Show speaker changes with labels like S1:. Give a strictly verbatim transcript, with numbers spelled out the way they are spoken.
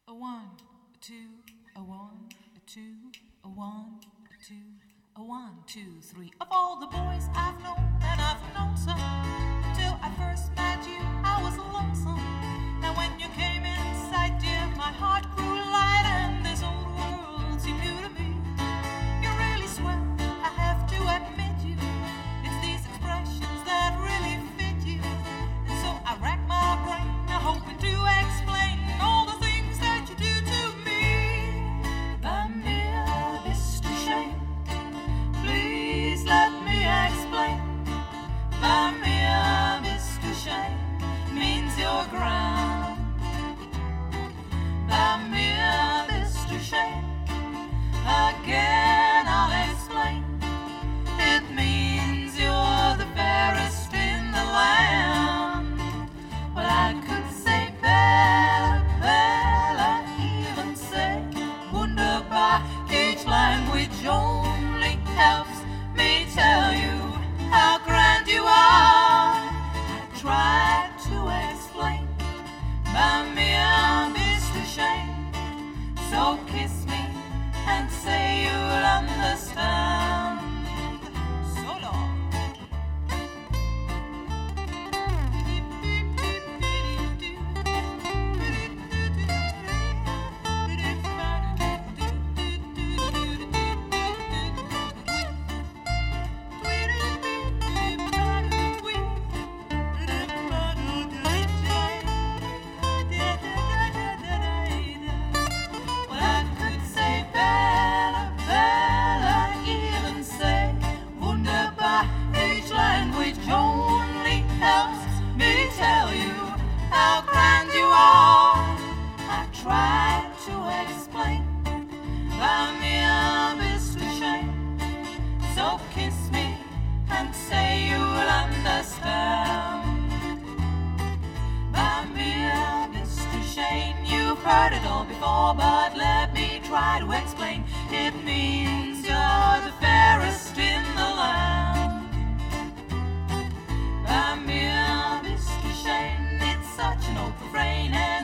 S1: A one, a two, a one, a two, a one, a two, a one, two, three. Of all the boys I've known, and I've known some, till I first met you, I was lonesome. Now when you came in sight, dear, my heart grew light, and this old world seemed new to me. You're really swell, I have to admit you. It's these expressions that really fit you. And so I rack my brain, hoping to explain all the things that you do to me. By mere Mister Shane, please let me explain. By mere Mister Shane means you're ground. By mere Mister Shane, again I'll explain. It means you're the fairest in the land. Well, I could say Bella, Bella, even say wunderbar. Each language only helps me tell you how grand you are. I tried to explain by mere Mister Shane. So kiss me and say you'll understand. So long. Well, I could say Bella, Bella, even say wunderbar. Each language only helps me tell you how grand you are. I tried to explain by mere Mister Shane. So kiss me and say you'll understand. By mere Mister Shane, you've heard it all before, but let me try to explain. It means you're the fairest in the land. By mere Mister Shane, it's such an old refrain.